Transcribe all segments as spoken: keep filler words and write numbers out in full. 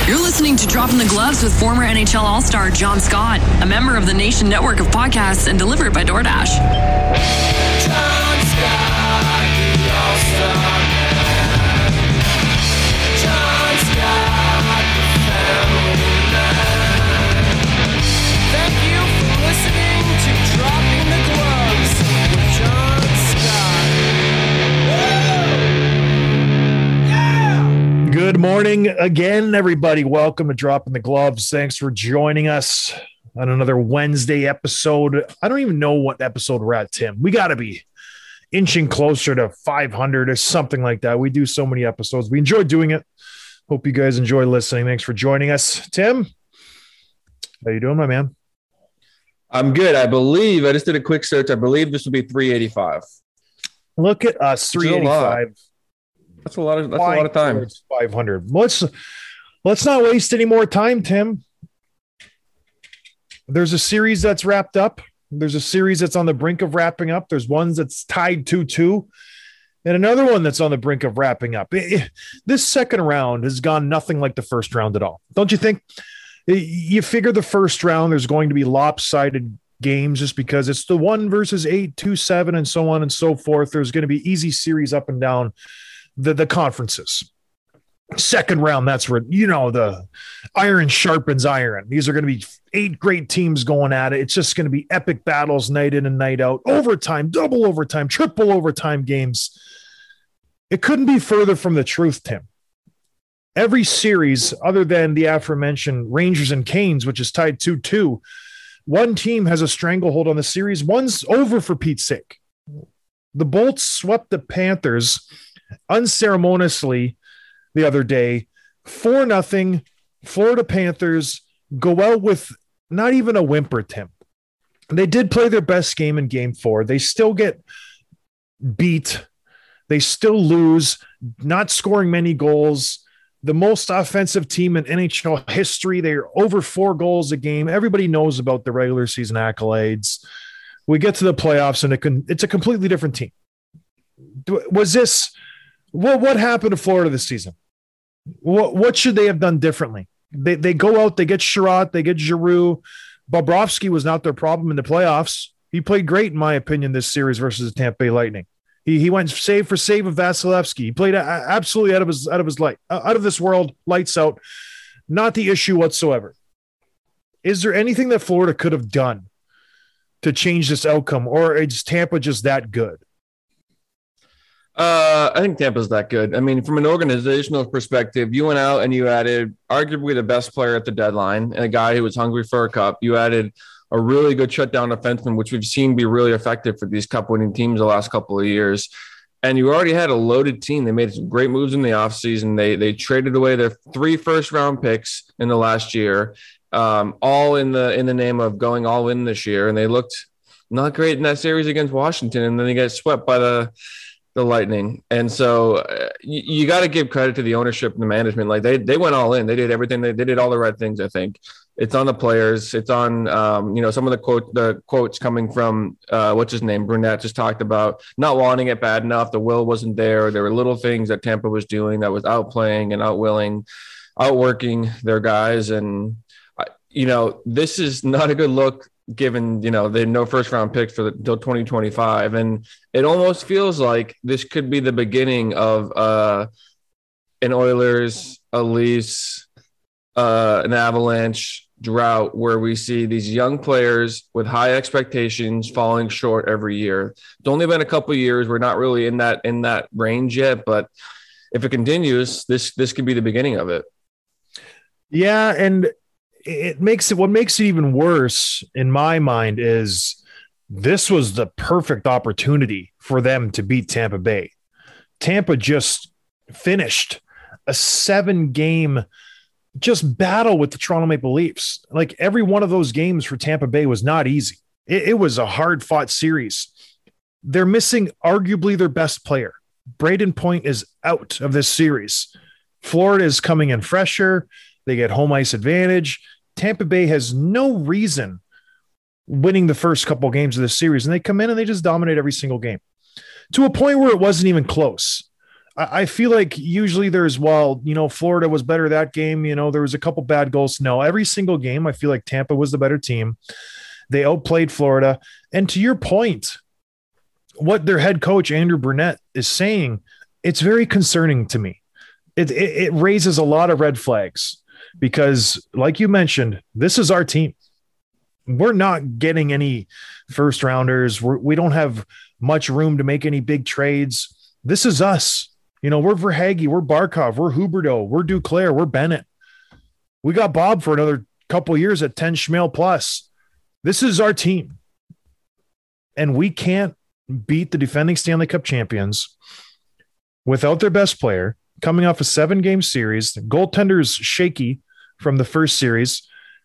You're listening to Dropping the Gloves with former N H L All-Star John Scott, a member of the Nation Network of podcasts and delivered by DoorDash. John Scott, the All-Star man. John Scott, the family man. Thank you for listening to Dropping the Gloves with John Scott. Woo! Yeah! Good morning again, everybody. Welcome to Dropping the Gloves. Thanks for joining us on another Wednesday episode. I don't even know what episode we're at, Tim. We got to be inching closer to five hundred or something like that. We do so many episodes. We enjoy doing it. Hope you guys enjoy listening. Thanks for joining us. Tim, how you doing, my man? I'm good. I believe, I just did a quick search. I believe this will be three eighty-five. Look at us, three eighty-five. That's a lot of, that's a lot of time. five hundred. Let's, let's not waste any more time, Tim. There's a series that's wrapped up. There's a series that's on the brink of wrapping up. There's ones that's tied two two, and another one that's on the brink of wrapping up. It, it, this second round has gone nothing like the first round at all. Don't you think? You figure the first round, there's going to be lopsided games just because it's the one versus eight, two, seven, and so on and so forth. There's going to be easy series up and down the, the conferences. Second round, that's where, you know, the iron sharpens iron. These are going to be eight great teams going at it. It's just going to be epic battles night in and night out, overtime, double overtime, triple overtime games. It couldn't be further from the truth, Tim. Every series, other than the aforementioned Rangers and Canes, which is tied two two, one team has a stranglehold on the series. One's over, for Pete's sake. The Bolts swept the Panthers unceremoniously the other day, four nothing. Florida Panthers go out with not even a whimper, Tim. They did play their best game in game four. They still get beat. They still lose, not scoring many goals. The most offensive team in N H L history. They're over four goals a game. Everybody knows about the regular season accolades. We get to the playoffs, and it can, it's a completely different team. Was this what? What happened to Florida this season? What what should they have done differently? They they go out, they get Sherratt, they get Giroux. Bobrovsky was not their problem in the playoffs. He played great, in my opinion, this series versus the Tampa Bay Lightning. He he went save for save with Vasilevsky. He played absolutely out of his out of his light, out of this world, lights out. Not the issue whatsoever. Is there anything that Florida could have done to change this outcome, or is Tampa just that good? Uh, I think Tampa's that good. I mean, from an organizational perspective, you went out and you added arguably the best player at the deadline and a guy who was hungry for a cup. You added a really good shutdown defenseman, which we've seen be really effective for these cup-winning teams the last couple of years. And you already had a loaded team. They made some great moves in the offseason. They they traded away their three first-round picks in the last year, um, all in the in the name of going all in this year. And they looked not great in that series against Washington, and then they got swept by the the Lightning. And so uh, you, you got to give credit to the ownership and the management. Like they they went all in. They did everything. They, they did all the right things, I think. It's on the players. It's on, um, you know, some of the quote, the quotes coming from, uh, what's his name? Brunette just talked about not wanting it bad enough. The will wasn't there. There were little things that Tampa was doing that was outplaying and outwilling, outworking their guys. And, uh, you know, this is not a good look given, you know, they had no first round picks for the, until twenty twenty-five. And it almost feels like this could be the beginning of uh, an Oilers, a Leafs, uh, an Avalanche drought where we see these young players with high expectations falling short every year. It's only been a couple of years. We're not really in that in that range yet, but if it continues, this this could be the beginning of it. Yeah, and it makes it what makes it even worse in my mind is this was the perfect opportunity for them to beat Tampa Bay. Tampa just finished a seven game just battle with the Toronto Maple Leafs. Like every one of those games for Tampa Bay was not easy. It, it was a hard fought series. They're missing arguably their best player. Braden Point is out of this series. Florida is coming in fresher. They get home ice advantage. Tampa Bay has no reason winning the first couple games of this series, and they come in and they just dominate every single game to a point where it wasn't even close. I, I feel like usually there's, well, you know, Florida was better that game. You know, there was a couple bad goals. No, every single game, I feel like Tampa was the better team. They outplayed Florida. And to your point, what their head coach, Andrew Burnett, is saying, it's very concerning to me. It, it, it raises a lot of red flags because, like you mentioned, this is our team. We're not getting any first rounders. We're, we don't have much room to make any big trades. This is us. You know, we're Verhaeghe, we're Barkov, we're Huberdeau, we're Duclair, we're Bennett. We got Bob for another couple years at ten Schmale plus. This is our team. And we can't beat the defending Stanley Cup champions without their best player coming off a seven-game series. The goaltender is shaky from the first series.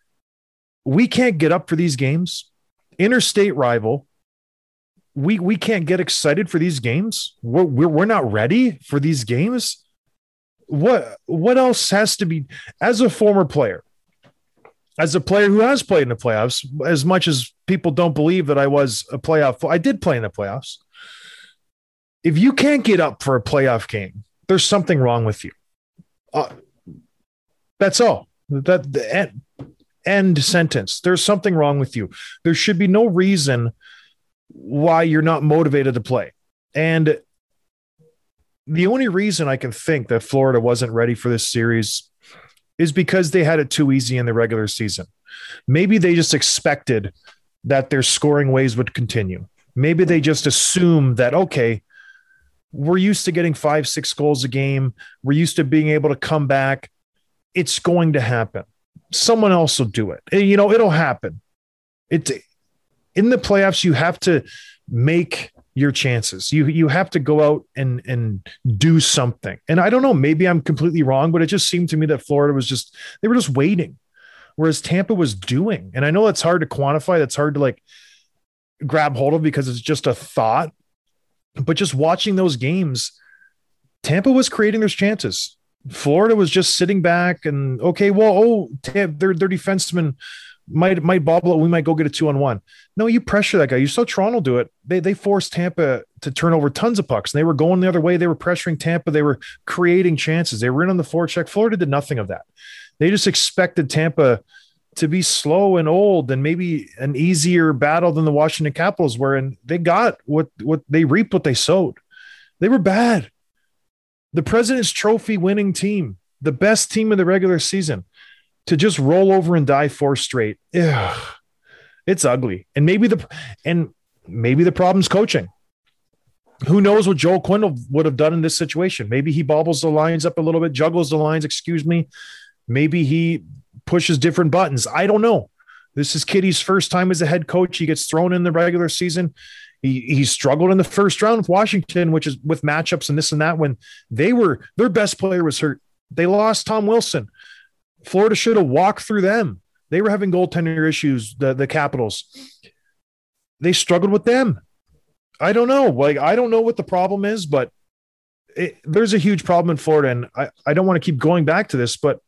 We can't get up for these games. Interstate rival. We we can't get excited for these games. We're, we're, we're not ready for these games. What, what else has to be, as a former player, as a player who has played in the playoffs, as much as people don't believe that I was a playoff, I did play in the playoffs. If you can't get up for a playoff game, there's something wrong with you. Uh, that's all. That the end, end sentence. There's something wrong with you. There should be no reason why you're not motivated to play. And the only reason I can think that Florida wasn't ready for this series is because they had it too easy in the regular season. Maybe they just expected that their scoring ways would continue. Maybe they just assumed that, okay, we're used to getting five, six goals a game. We're used to being able to come back. It's going to happen. Someone else will do it. You know, it'll happen. It's in the playoffs. You have to make your chances. You, you have to go out and, and do something. And I don't know, maybe I'm completely wrong, but it just seemed to me that Florida was just, they were just waiting, whereas Tampa was doing. And I know that's hard to quantify. That's hard to like grab hold of because it's just a thought, but just watching those games, Tampa was creating their chances. Florida was just sitting back and, okay, well, oh, their, their defenseman might, might bobble it. We might go get a two on one. No, you pressure that guy. You saw Toronto do it. They, they forced Tampa to turn over tons of pucks. And they were going the other way. They were pressuring Tampa. They were creating chances. They were in on the forecheck. Florida did nothing of that. They just expected Tampa to be slow and old and maybe an easier battle than the Washington Capitals were. And they got what, what they reaped, what they sowed. They were bad. The President's Trophy winning team, the best team in the regular season, to just roll over and die four straight. Ugh, it's ugly. And maybe the, and maybe the problem's coaching. Who knows what Joel Quinn would have done in this situation? Maybe he bobbles the lines up a little bit, juggles the lines, excuse me. Maybe he pushes different buttons. I don't know. This is Kitty's first time as a head coach. He gets thrown in the regular season. He, he struggled in the first round with Washington, which is with matchups and this and that, when they were, their best player was hurt. They lost Tom Wilson. Florida should have walked through them. They were having goaltender issues, the, the Capitals. They struggled with them. I don't know. Like, I don't know what the problem is, but it, there's a huge problem in Florida. And I, I don't want to keep going back to this, but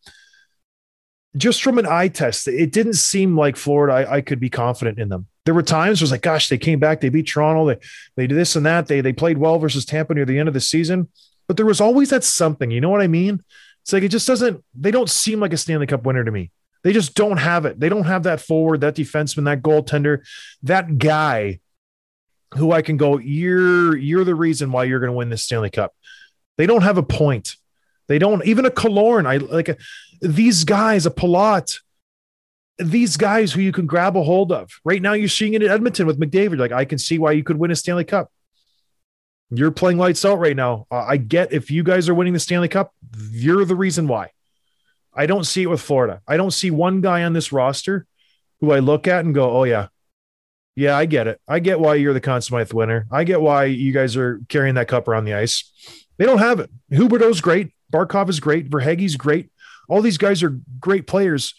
just from an eye test, it didn't seem like Florida, I, I could be confident in them. There were times it was like, gosh, they came back, they beat Toronto, they they did this and that, they they played well versus Tampa near the end of the season, but there was always that something, you know what I mean? It's like, it just doesn't, they don't seem like a Stanley Cup winner to me. They just don't have it. They don't have that forward, that defenseman, that goaltender, that guy who I can go, you're, you're the reason why you're going to win this Stanley Cup. They don't have a point. They don't, even a Killorn, I like a, these guys, a Palat, these guys who you can grab a hold of. Right now you're seeing it in Edmonton with McDavid. Like, I can see why you could win a Stanley Cup. You're playing lights out right now. Uh, I get, if you guys are winning the Stanley Cup, you're the reason why. I don't see it with Florida. I don't see one guy on this roster who I look at and go, oh yeah, yeah, I get it. I get why you're the Conn Smythe winner. I get why you guys are carrying that cup around the ice. They don't have it. Huberdeau's great. Barkov is great. Verhaeghe's great. All these guys are great players.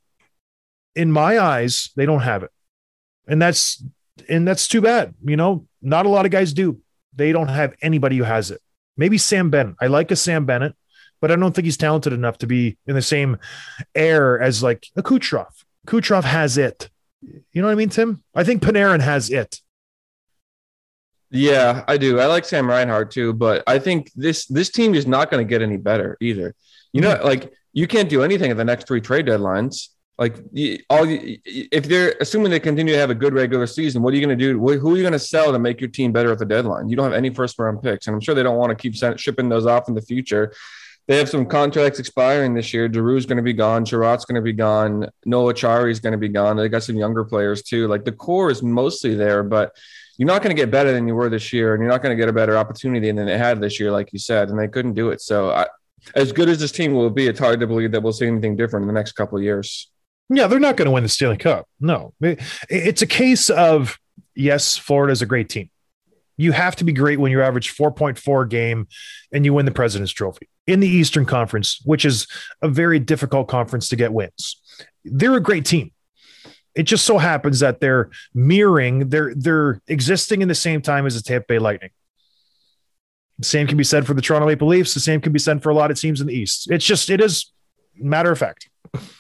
In my eyes, they don't have it. And that's, and that's too bad. You know, not a lot of guys do. They don't have anybody who has it. Maybe Sam Bennett. I like a Sam Bennett, but I don't think he's talented enough to be in the same air as like a Kucherov. Kucherov has it. You know what I mean, Tim? I think Panarin has it. Yeah, I do. I like Sam Reinhart too, but I think this this team is not going to get any better either. You know, like you can't do anything at the next three trade deadlines. Like you, all you, if they're assuming they continue to have a good regular season, what are you going to do? Who are you going to sell to make your team better at the deadline? You don't have any first round picks, and I'm sure they don't want to keep send, shipping those off in the future. They have some contracts expiring this year. Giroux's going to be gone. Sherratt's going to be gone. Noah Chari's going to be gone. They got some younger players too. Like the core is mostly there, but you're not going to get better than you were this year, and you're not going to get a better opportunity than they had this year, like you said, and they couldn't do it. So I, as good as this team will be, it's hard to believe that we'll see anything different in the next couple of years. Yeah, they're not going to win the Stanley Cup. No, it's a case of, yes, Florida's a great team. You have to be great when you average four point four a game and you win the President's Trophy in the Eastern Conference, which is a very difficult conference to get wins. They're a great team. It just so happens that they're mirroring, they're, they're existing in the same time as the Tampa Bay Lightning. The same can be said for the Toronto Maple Leafs. The same can be said for a lot of teams in the East. It's just, it is matter of fact.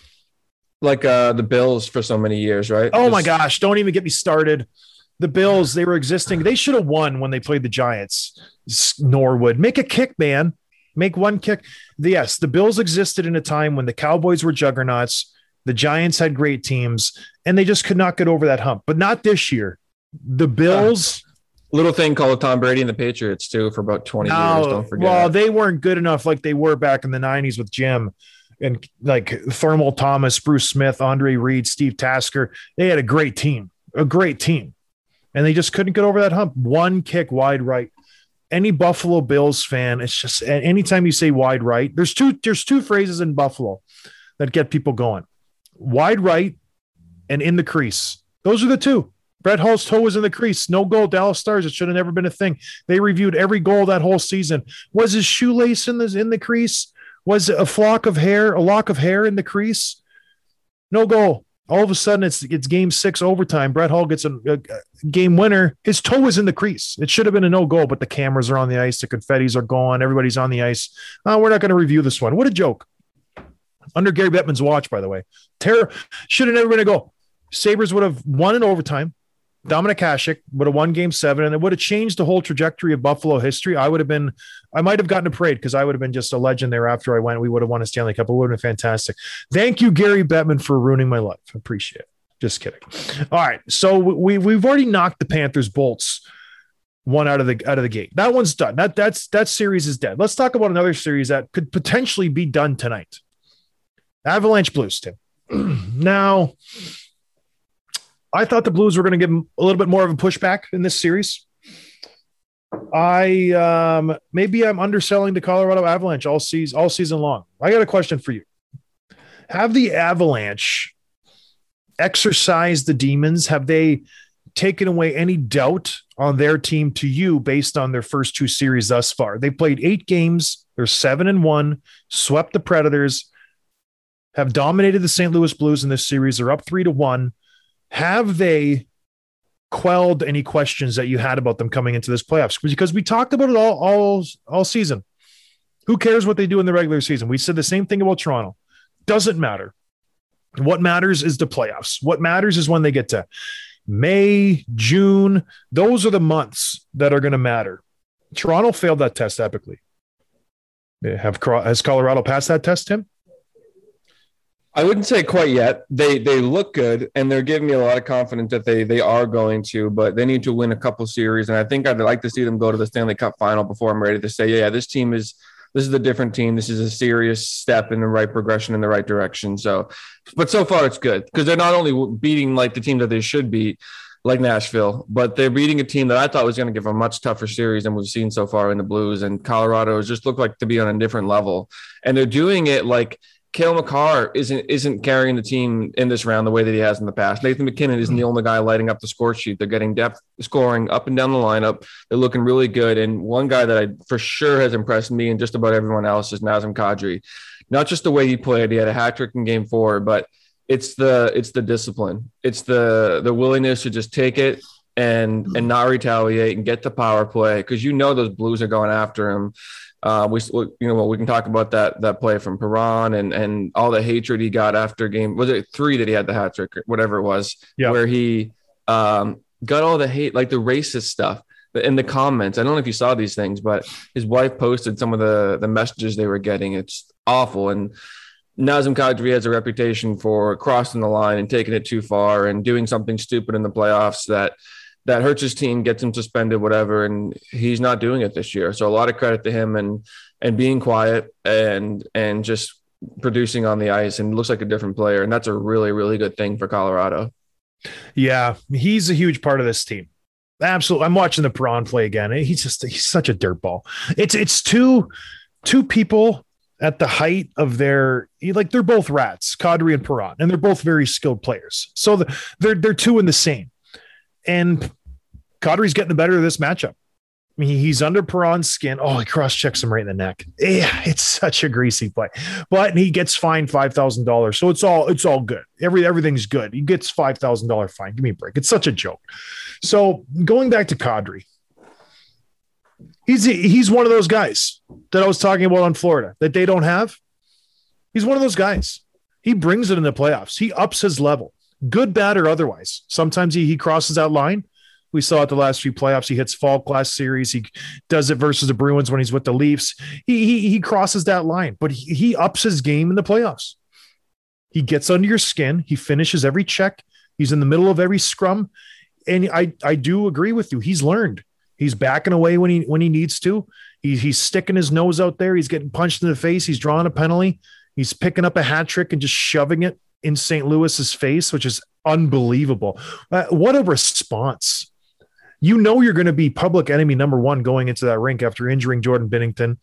Like uh, the Bills for so many years, right? Oh just- my gosh. Don't even get me started. The Bills, they were existing. They should have won when they played the Giants. Norwood, make a kick, man. Make one kick. Yes, the Bills existed in a time when the Cowboys were juggernauts. The Giants had great teams, and they just could not get over that hump. But not this year. The Bills... Little thing called Tom Brady and the Patriots, too, for about twenty no, years. Don't forget. Well, they weren't good enough like they were back in the nineties with Jim and like Thermal Thomas, Bruce Smith, Andre Reed, Steve Tasker. They had a great team, a great team. And they just couldn't get over that hump. One kick wide right. Any Buffalo Bills fan, it's just anytime you say wide right, there's two, there's two phrases in Buffalo that get people going. Wide right and in the crease. Those are the two. Brett Hull's toe was in the crease. No goal. Dallas Stars. It should have never been a thing. They reviewed every goal that whole season. Was his shoelace in the, in the crease? Was it a flock of hair, a lock of hair in the crease? No goal. All of a sudden, it's it's game six overtime. Brett Hull gets a, a, a game winner. His toe is in the crease. It should have been a no goal, but the cameras are on the ice. The confettis are going. Everybody's on the ice. Uh, we're not going to review this one. What a joke. Under Gary Bettman's watch, by the way. Terror should have never been a goal. Sabres would have won in overtime. Dominic Hasek would have won game seven, and it would have changed the whole trajectory of Buffalo history. I would have been, I might have gotten a parade because I would have been just a legend there after I went. We would have won a Stanley Cup. It would have been fantastic. Thank you, Gary Bettman, for ruining my life. I appreciate it. Just kidding. All right. So we, we've already knocked the Panthers bolts one out of the, out of the gate. That one's done. That that's, that series is dead. Let's talk about another series that could potentially be done tonight. Avalanche Blues, Tim. Now, I thought the Blues were going to give them a little bit more of a pushback in this series. I um, maybe I'm underselling the Colorado Avalanche all season all season long. I got a question for you. Have the Avalanche exercised the demons? Have they taken away any doubt on their team to you based on their first two series thus far? They played eight games. They're seven and one, swept the Predators, have dominated the Saint Louis Blues in this series. They're up three to one. Have they quelled any questions that you had about them coming into this playoffs? Because we talked about it all, all, all season. Who cares what they do in the regular season? We said the same thing about Toronto. Doesn't matter. What matters is the playoffs. What matters is when they get to May, June. Those are the months that are going to matter. Toronto failed that test epically. Have, has Colorado passed that test, Tim? I wouldn't say quite yet. They they look good, and they're giving me a lot of confidence that they they are going to, but they need to win a couple series. And I think I'd like to see them go to the Stanley Cup final before I'm ready to say, yeah, this team is this is a different team. This is a serious step in the right progression in the right direction. So, but so far it's good because they're not only beating like the team that they should beat, like Nashville, but they're beating a team that I thought was going to give a much tougher series than we've seen so far in the Blues. And Colorado has just looked like to be on a different level, and they're doing it like Cale Makar isn't isn't carrying the team in this round the way that he has in the past. Nathan MacKinnon isn't the only guy lighting up the score sheet. They're getting depth scoring up and down the lineup. They're looking really good. And one guy that I for sure has impressed me and just about everyone else is Nazem Kadri. Not just the way he played. He had a hat trick in game four, but it's the it's the discipline. It's the the willingness to just take it and and not retaliate and get the power play because you know those Blues are going after him. Uh, we, you know, well, we can talk about that that play from Perron and and all the hatred he got after game. Was it three that he had the hat trick, or whatever it was, yeah. where he um, got all the hate, like the racist stuff. in the comments. I don't know if you saw these things, but his wife posted some of the, the messages they were getting. It's awful. And Nazem Kadri has a reputation for crossing the line and taking it too far and doing something stupid in the playoffs that that hurts his team, gets him suspended, whatever. And he's not doing it this year. So a lot of credit to him and and being quiet and and just producing on the ice and looks like a different player. And that's a really, really good thing for Colorado. Yeah, he's a huge part of this team. Absolutely. I'm watching the Perron play again. He's just he's such a dirtball. It's it's two two people at the height of their, like, they're both rats, Kadri and Perron, and they're both very skilled players. So the, they're they're two in the same. And Kadri's getting the better of this matchup. I mean, he's under Perron's skin. Oh, he cross-checks him right in the neck. Yeah, it's such a greasy play. But he gets fined five thousand dollars. So it's all it's all good. Every Everything's good. He gets five thousand dollars fine. Give me a break. It's such a joke. So going back to Kadri, he's he's one of those guys that I was talking about on Florida that they don't have. He's one of those guys. He brings it in the playoffs. He ups his level, good, bad, or otherwise. Sometimes he, he crosses that line. We saw it the last few playoffs. He hits Falk last series. He does it versus the Bruins when he's with the Leafs. He he, he crosses that line, but he, he ups his game in the playoffs. He gets under your skin. He finishes every check. He's in the middle of every scrum. And I, I do agree with you. He's learned. He's backing away when he when he needs to. He, he's sticking his nose out there. He's getting punched in the face. He's drawing a penalty. He's picking up a hat trick and just shoving it in Saint Louis's face, which is unbelievable. Uh, what a response. You know you're going to be public enemy number one going into that rink after injuring Jordan Binnington.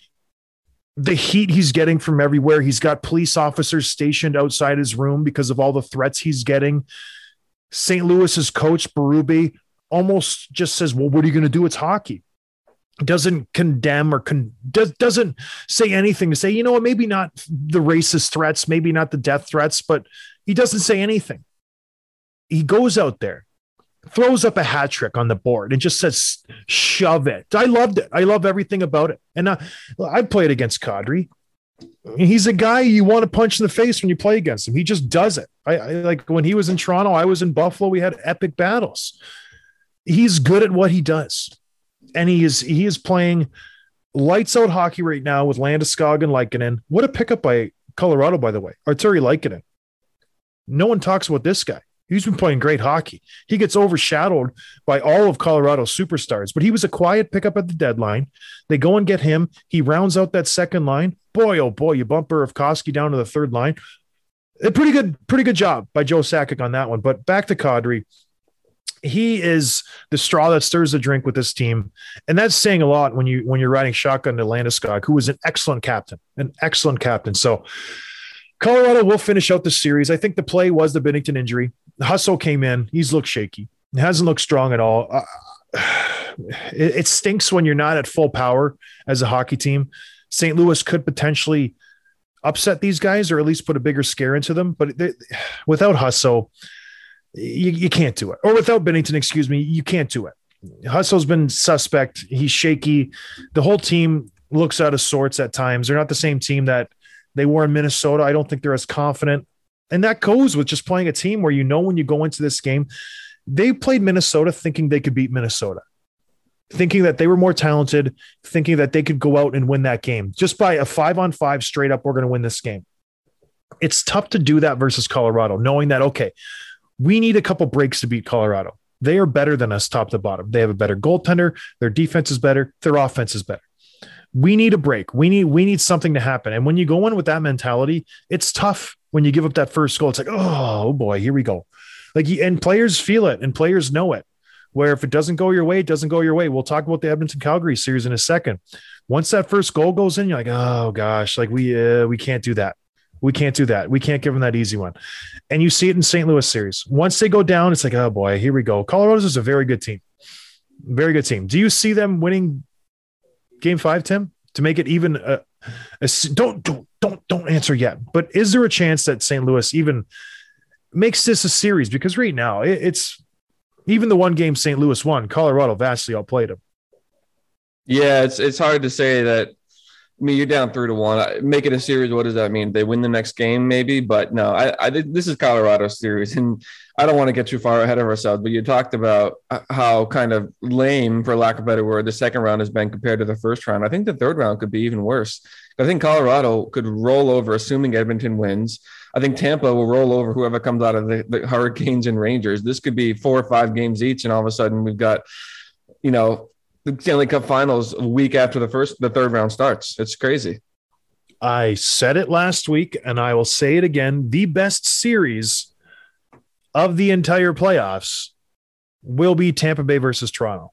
The heat he's getting from everywhere. He's got police officers stationed outside his room because of all the threats he's getting. Saint Louis's coach, Berube, almost just says, well, what are you going to do? It's hockey. Doesn't condemn or con- does, doesn't say anything to say, you know what, maybe not the racist threats, maybe not the death threats, but he doesn't say anything. He goes out there, throws up a hat trick on the board and just says, shove it. I loved it. I love everything about it. And uh, I played against Kadri. He's a guy you want to punch in the face when you play against him. He just does it. I, I like when he was in Toronto, I was in Buffalo. We had epic battles. He's good at what he does. And he is, he is playing lights out hockey right now with Landeskog and Lehkonen. What a pickup by Colorado, by the way. Artturi Lehkonen. No one talks about this guy. He's been playing great hockey. He gets overshadowed by all of Colorado's superstars, but he was a quiet pickup at the deadline. They go and get him. He rounds out that second line. Boy, oh boy, you bump Burakovsky down to the third line. A pretty good, pretty good job by Joe Sakic on that one. But back to Kadri. He is the straw that stirs the drink with this team. And that's saying a lot when you when you're riding shotgun to Landeskog, who was an excellent captain, an excellent captain. So Colorado will finish out the series. I think the play was the Binnington injury. Husso came in. He's looked shaky. It hasn't looked strong at all. Uh, it, it stinks when you're not at full power as a hockey team. Saint Louis could potentially upset these guys or at least put a bigger scare into them. But they, without Husso, you, you can't do it. Or without Binnington, excuse me, you can't do it. Husso's been suspect. He's shaky. The whole team looks out of sorts at times. They're not the same team that they were in Minnesota. I don't think they're as confident. And that goes with just playing a team where you know when you go into this game, they played Minnesota thinking they could beat Minnesota, thinking that they were more talented, thinking that they could go out and win that game. Just by a five-on-five straight up, we're going to win this game. It's tough to do that versus Colorado, knowing that, okay, we need a couple breaks to beat Colorado. They are better than us top to bottom. They have a better goaltender. Their defense is better. Their offense is better. We need a break. We need we need something to happen. And when you go in with that mentality, it's tough when you give up that first goal. It's like, oh boy, here we go. Like, and players feel it and players know it, where if it doesn't go your way, it doesn't go your way. We'll talk about the Edmonton Calgary series in a second. Once that first goal goes in, you're like, oh gosh, like we uh, we can't do that. We can't do that. We can't give them that easy one. And you see it in Saint Louis series. Once they go down, it's like, oh boy, here we go. Colorado's is a very good team. Very good team. Do you see them winning game five, Tim, to make it even a, a don't, don't, don't, don't answer yet. But is there a chance that Saint Louis even makes this a series? Because right now it, it's even the one game Saint Louis won, Colorado vastly outplayed them. Yeah, it's it's hard to say that I mean, you're down three to one. I- Make it a series. What does that mean? They win the next game, maybe. But no, I, I did- this is Colorado's series, and I don't want to get too far ahead of ourselves. But you talked about uh, how kind of lame, for lack of a better word, the second round has been compared to the first round. I think the third round could be even worse. I think Colorado could roll over, assuming Edmonton wins. I think Tampa will roll over whoever comes out of the, the Hurricanes and Rangers. This could be four or five games each, and all of a sudden we've got, you know, the Stanley Cup Finals a week after the first, the third round starts. It's crazy. I said it last week, and I will say it again. The best series of the entire playoffs will be Tampa Bay versus Toronto.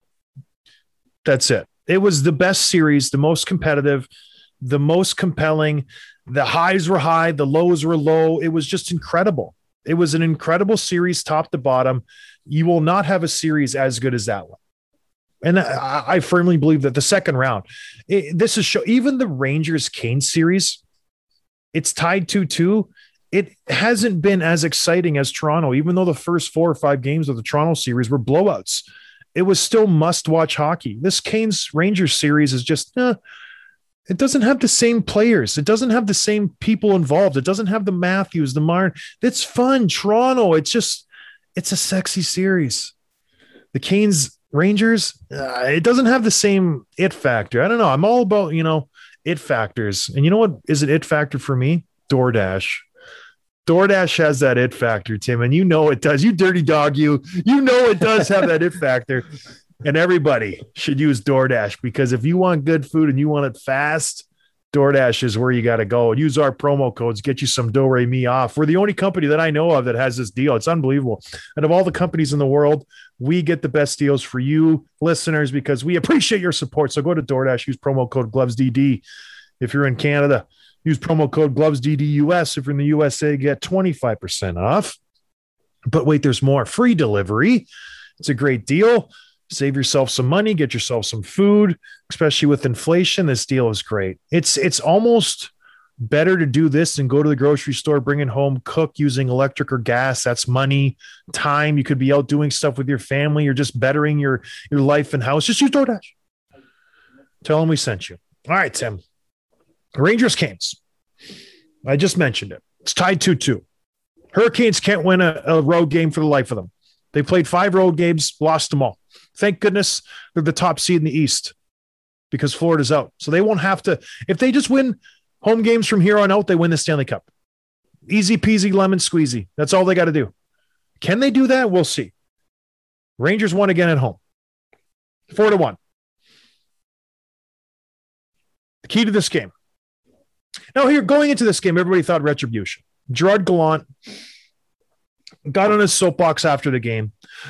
That's it. It was the best series, the most competitive, the most compelling. The highs were high, the lows were low. It was just incredible. It was an incredible series, top to bottom. You will not have a series as good as that one. And I, I firmly believe that the second round, it, this is show, even the Rangers Kane series, it's tied two two. It hasn't been as exciting as Toronto, even though the first four or five games of the Toronto series were blowouts. It was still must-watch hockey. This Canes Rangers series is just, eh, it doesn't have the same players. It doesn't have the same people involved. It doesn't have the Matthews, the Martin. It's fun. Toronto, it's just, it's a sexy series. The Canes Rangers, uh, it doesn't have the same it factor. I don't know. I'm all about, you know, it factors. And you know what is an it factor for me? DoorDash. DoorDash has that it factor, Tim, and you know it does. You dirty dog, you. You know it does have that it factor. And everybody should use DoorDash, because if you want good food and you want it fast, DoorDash is where you got to go. Use our promo codes, get you some Do-Re-Mi off. We're the only company that I know of that has this deal. It's unbelievable. And of all the companies in the world, we get the best deals for you listeners because we appreciate your support. So go to DoorDash, use promo code GlovesDD. If you're in Canada, use promo code GlovesDDUS. If you're in the U S A, get twenty-five percent off. But wait, there's more. Free delivery. It's a great deal. Save yourself some money, get yourself some food, especially with inflation. This deal is great. It's it's almost better to do this than go to the grocery store, bring it home, cook using electric or gas. That's money, time. You could be out doing stuff with your family or just bettering your, your life and house. Just use DoorDash. Tell them we sent you. All right, Tim. Rangers Canes. I just mentioned it. It's tied two two. Hurricanes can't win a, a road game for the life of them. They played five road games, lost them all. Thank goodness they're the top seed in the East because Florida's out. So they won't have to, if they just win home games from here on out, they win the Stanley Cup. Easy peasy, lemon squeezy. That's all they got to do. Can they do that? We'll see. Rangers won again at home. Four to one. The key to this game. Now here, going into this game, everybody thought retribution. Gerard Gallant got on his soapbox after the game.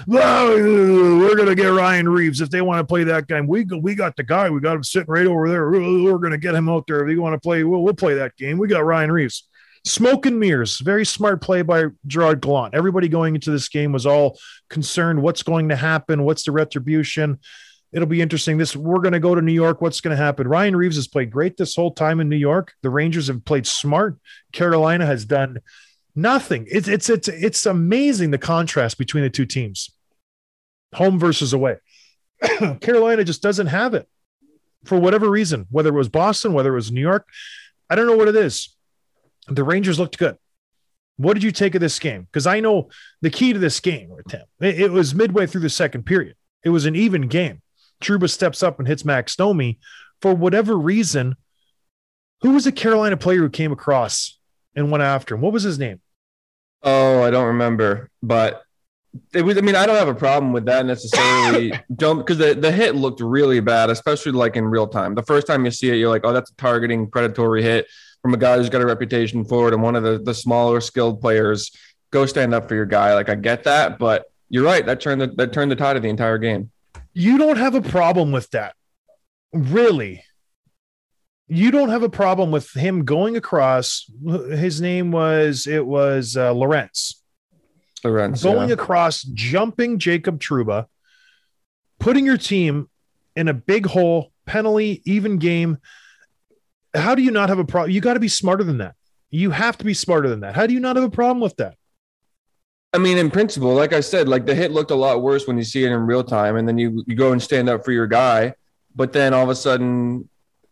Oh, we're going to get Ryan Reeves if they want to play that game. We, we got the guy. We got him sitting right over there. We're, we're going to get him out there. If you want to play, we'll, we'll play that game. We got Ryan Reeves. Smoke and mirrors. Very smart play by Gerard Gallant. Everybody going into this game was all concerned. What's going to happen? What's the retribution? It'll be interesting. This we're going to go to New York. What's going to happen? Ryan Reeves has played great this whole time in New York. The Rangers have played smart. Carolina has done nothing. It's it's it's it's amazing the contrast between the two teams, home versus away. Carolina just doesn't have it for whatever reason. Whether it was Boston, whether it was New York, I don't know what it is. The Rangers looked good. What did you take of this game? Because I know the key to this game, Tim. It, it was midway through the second period. It was an even game. Trouba steps up and hits Max Domi. For whatever reason, who was a Carolina player who came across and went after him? What was his name? Oh, I don't remember, but it was, I mean, I don't have a problem with that necessarily. Don't, because the, the hit looked really bad, especially like in real time. The first time you see it, you're like, oh, that's a targeting predatory hit from a guy who's got a reputation for it. And one of the, the smaller skilled players, go stand up for your guy. Like, I get that, but you're right. That turned the, that turned the tide of the entire game. You don't have a problem with that. Really. You don't have a problem with him going across. His name was, it was uh, Lawrence. Lawrence, going yeah. across, jumping Jacob Trouba, putting your team in a big hole, penalty, even game. How do you not have a problem? You got to be smarter than that. You have to be smarter than that. How do you not have a problem with that? I mean, in principle, like I said, like the hit looked a lot worse when you see it in real time, and then you, you go and stand up for your guy, but then all of a sudden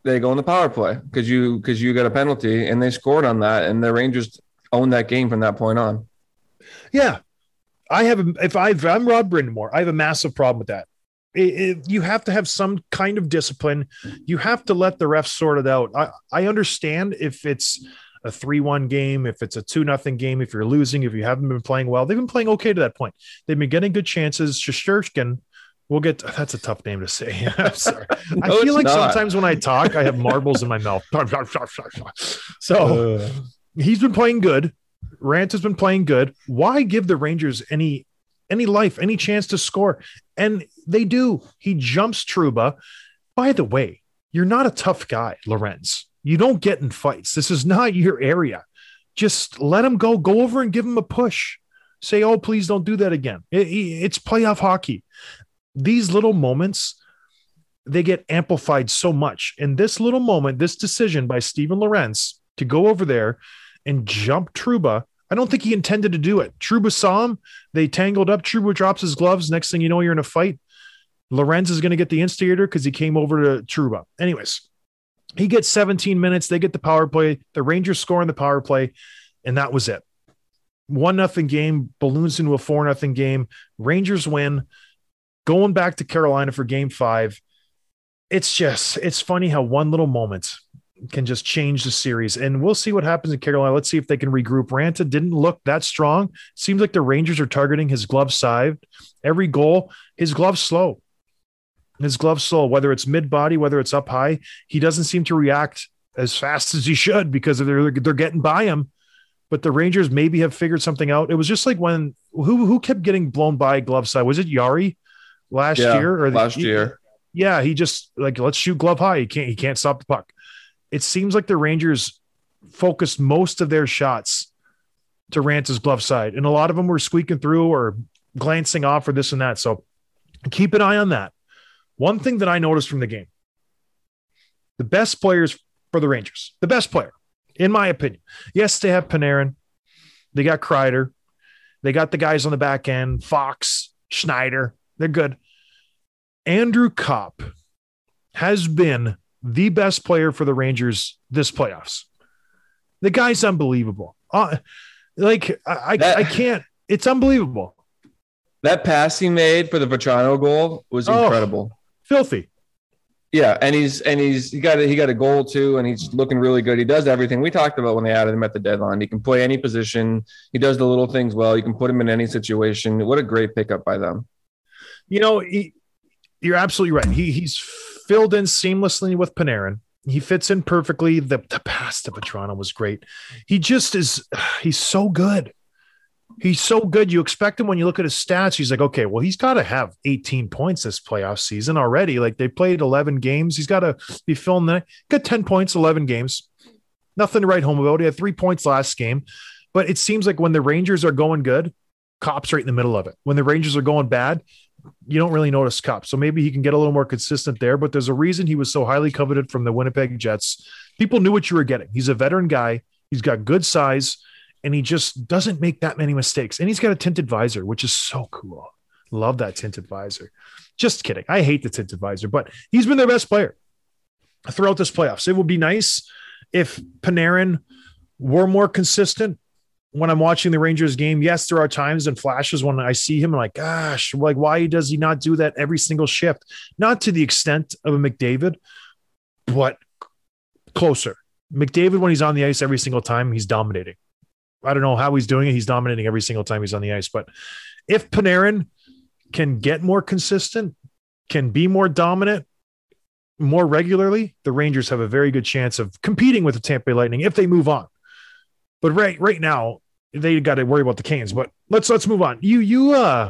they go in the power play because you because you got a penalty and they scored on that, and the Rangers owned that game from that point on. Yeah, I have. A, if, I, if I'm Rod Brindamore, I have a massive problem with that. It, it, you have to have some kind of discipline. You have to let the refs sort it out. I, I understand if it's a three one game, if it's a two nothing game, if you're losing, if you haven't been playing well. They've been playing okay to that point. They've been getting good chances. Shesterkin, we'll get – that's a tough name to say. I'm sorry. No, I feel like not. sometimes when I talk, I have marbles in my mouth. So uh. he's been playing good. Rant has been playing good. Why give the Rangers any any life, any chance to score? And they do. He jumps Trouba. By the way, you're not a tough guy, Lorenz. You don't get in fights. This is not your area. Just let him go. Go over and give him a push. Say, oh, please don't do that again. It, it's playoff hockey. These little moments, they get amplified so much. In this little moment, this decision by Steven Lorenz to go over there and jump Trouba, I don't think he intended to do it. Trouba saw him. They tangled up. Trouba drops his gloves. Next thing you know, you're in a fight. Lorenz is going to get the instigator because he came over to Trouba. Anyways, he gets seventeen minutes. They get the power play. The Rangers score in the power play, and that was it. One nothing game, balloons into a four nothing game. Rangers win. Going back to Carolina for game five. It's just, it's funny how one little moment can just change the series. And we'll see what happens in Carolina. Let's see if they can regroup. Ranta didn't look that strong. Seems like the Rangers are targeting his glove side. Every goal, his glove's slow. His glove's slow, whether it's mid-body, whether it's up high. He doesn't seem to react as fast as he should because they're, they're getting by him. But the Rangers maybe have figured something out. It was just like when, who who kept getting blown by glove side? Was it Yari last yeah, year? Or last the, year. Yeah, he just like, let's shoot glove high. He can't, he can't stop the puck. It seems like the Rangers focused most of their shots to Ranta's glove side. And a lot of them were squeaking through or glancing off or this and that. So keep an eye on that. One thing that I noticed from the game, the best players for the Rangers, the best player, in my opinion. Yes, they have Panarin. They got Kreider. They got the guys on the back end, Fox, Schneider. They're good. Andrew Kopp has been the best player for the Rangers this playoffs. The guy's unbelievable. Uh, like, I, that, I, I can't. It's unbelievable. That pass he made for the Vatrano goal was oh, incredible. Filthy. Yeah, and he's and he's he got a, he got a goal too, and he's looking really good. He does everything we talked about when they added him at the deadline. He can play any position. He does the little things well. You can put him in any situation. What a great pickup by them. You know, he, you're absolutely right. He he's filled in seamlessly with Panarin. He fits in perfectly. The the pass to Vatrano was great. He just is. He's so good. He's so good. You expect him when you look at his stats. He's like, okay, well, he's got to have eighteen points this playoff season already. Like they played eleven games. He's got to be filling that. Got ten points, eleven games. Nothing to write home about. He had three points last game. But it seems like when the Rangers are going good, Kopp's right in the middle of it. When the Rangers are going bad, you don't really notice Kopp. So maybe he can get a little more consistent there. But there's a reason he was so highly coveted from the Winnipeg Jets. People knew what you were getting. He's a veteran guy. He's got good size. And he just doesn't make that many mistakes. And he's got a tinted visor, which is so cool. Love that tinted visor. Just kidding. I hate the tinted visor, but he's been their best player throughout this playoffs. It would be nice if Panarin were more consistent when I'm watching the Rangers game. Yes, there are times and flashes when I see him, I'm like, gosh, like, why does he not do that every single shift? Not to the extent of a McDavid, but closer. McDavid, when he's on the ice every single time, he's dominating. I don't know how he's doing it. He's dominating every single time he's on the ice. But if Panarin can get more consistent, can be more dominant more regularly, the Rangers have a very good chance of competing with the Tampa Bay Lightning if they move on. But right right now, they got to worry about the Canes. But let's let's move on. You you uh,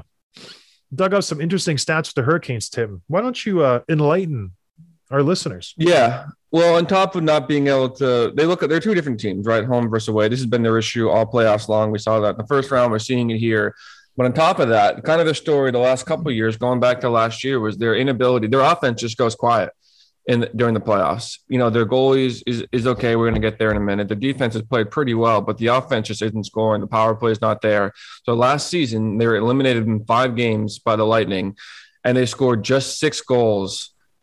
dug up some interesting stats with the Hurricanes, Tim. Why don't you uh, enlighten our listeners? Yeah. Well, on top of not being able to, they look at, they're two different teams, right? Home versus away. This has been their issue all playoffs long. We saw that in the first round. We're seeing it here. But on top of that, kind of the story the last couple of years, going back to last year, was their inability. Their offense just goes quiet in during the playoffs. You know, their goalies is, is, is okay. We're going to get there in a minute. The defense has played pretty well, but the offense just isn't scoring. The power play is not there. So last season, they were eliminated in five games by the Lightning, and they scored just six goals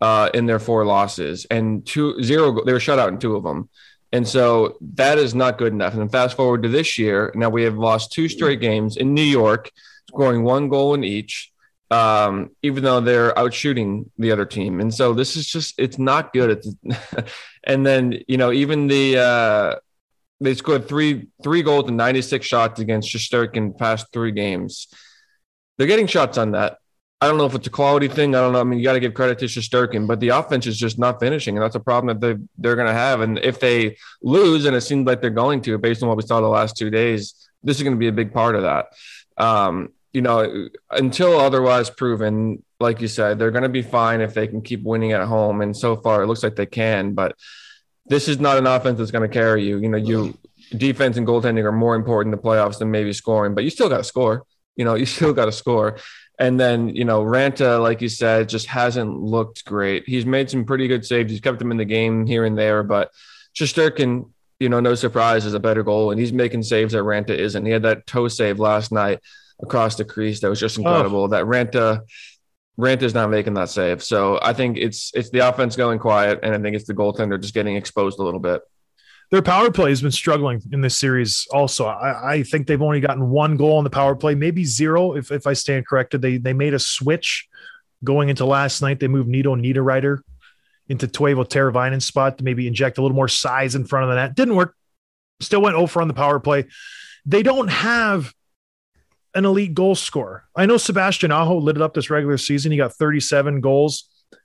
uh, in their four losses, and two zero. They were shut out in two of them. And so that is not good enough. And then fast forward to this year, now we have lost two straight games in New York, scoring one goal in each, um, even though they're out shooting the other team. And so this is just, it's not good. It's, and then, you know, even the, uh, they scored three, three goals and ninety-six shots against Shesterkin past three games. They're getting shots on that. I don't know if it's a quality thing. I don't know. I mean, you got to give credit to Shesterkin, but the offense is just not finishing, and that's a problem that they they're going to have. And if they lose, and it seems like they're going to, based on what we saw the last two days, this is going to be a big part of that. Um, you know, until otherwise proven, like you said, they're going to be fine if they can keep winning at home. And so far, it looks like they can. But this is not an offense that's going to carry you. You know, you defense and goaltending are more important in the playoffs than maybe scoring, but you still got to score. You know, you still got to score. And then, you know, Ranta, like you said, just hasn't looked great. He's made some pretty good saves. He's kept them in the game here and there, but Shesterkin, you know, no surprise, is a better goal, and he's making saves that Ranta isn't. He had that toe save last night across the crease that was just incredible. Oh. That Ranta, Ranta's not making that save. So I think it's it's the offense going quiet, and I think it's the goaltender just getting exposed a little bit. Their power play has been struggling in this series also. I, I think they've only gotten one goal on the power play, maybe zero, if, if I stand corrected. They they made a switch going into last night. They moved Nito Niederreiter into Teuvo Teravainen's spot to maybe inject a little more size in front of the net. Didn't work. Still went over on the power play. They don't have an elite goal scorer. I know Sebastian Aho lit it up this regular season. He got thirty-seven goals.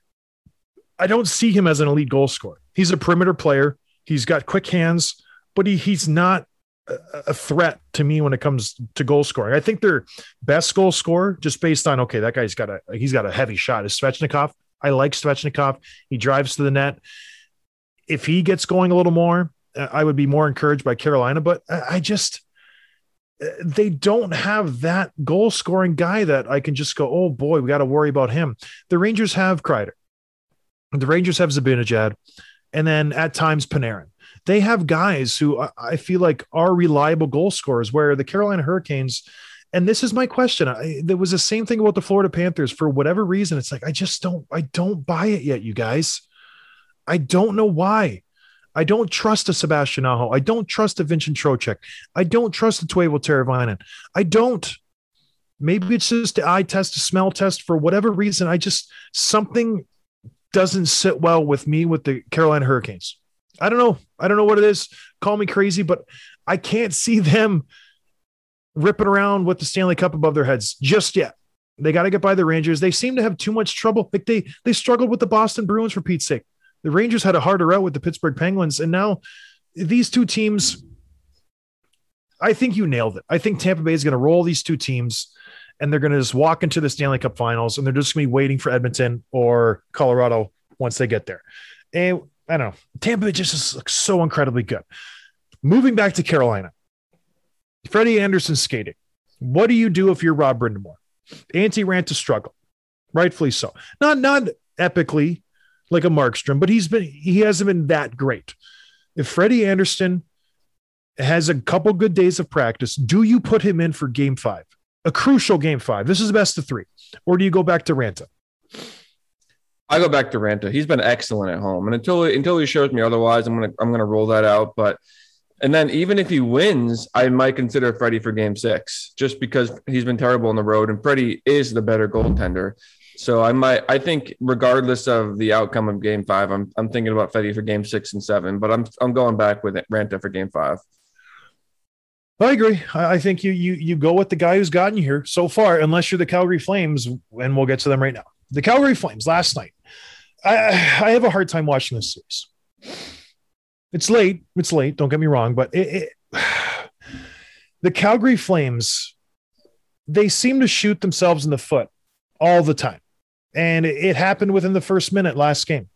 I don't see him as an elite goal scorer. He's a perimeter player. He's got quick hands, but he he's not a, a threat to me when it comes to goal scoring. I think their best goal scorer, just based on, okay, that guy's got a, he's got a heavy shot, is Svechnikov. I like Svechnikov. He drives to the net. If he gets going a little more, I would be more encouraged by Carolina, but I just, they don't have that goal scoring guy that I can just go, oh boy, we got to worry about him. The Rangers have Kreider. The Rangers have Zibanejad. And then at times Panarin. They have guys who I feel like are reliable goal scorers, where the Carolina Hurricanes, and this is my question. I, there was the same thing about the Florida Panthers. For whatever reason, it's like, I just don't, I don't buy it yet, you guys. I don't know why. I don't trust a Sebastian Aho. I don't trust a Vincent Trocheck. I don't trust a Teuvo Teravainen. I don't. Maybe it's just the eye test, the smell test. For whatever reason, I just, something doesn't sit well with me with the Carolina Hurricanes. I don't know. I don't know what it is. Call me crazy, but I can't see them ripping around with the Stanley Cup above their heads just yet. They got to get by the Rangers. They seem to have too much trouble. Like they, they struggled with the Boston Bruins, for Pete's sake. The Rangers had a harder out with the Pittsburgh Penguins. And now these two teams, I think you nailed it. I think Tampa Bay is going to roll these two teams, and they're going to just walk into the Stanley Cup finals, and they're just going to be waiting for Edmonton or Colorado once they get there. And I don't know. Tampa Bay just looks so incredibly good. Moving back to Carolina, Freddie Anderson skating. What do you do if you're Rob Brind'Amour? Antti Raanta struggle, rightfully so. Not not epically like a Markstrom, but he's been he hasn't been that great. If Freddie Anderson has a couple good days of practice, do you put him in for Game Five? A crucial game five. This is the best of three. Or do you go back to Raanta? I go back to Raanta. He's been excellent at home. And until until he shows me otherwise, I'm gonna I'm gonna roll that out. But and then even if he wins, I might consider Freddie for game six, just because he's been terrible on the road, and Freddie is the better goaltender. So I might I think regardless of the outcome of game five, I'm I'm thinking about Freddie for game six and seven, but I'm I'm going back with Raanta for game five. I agree. I think you you you go with the guy who's gotten you here so far, unless you're the Calgary Flames, and we'll get to them right now. The Calgary Flames last night. I I have a hard time watching this series. It's late. It's late. Don't get me wrong, but it, it, the Calgary Flames, they seem to shoot themselves in the foot all the time, and it, it happened within the first minute last game.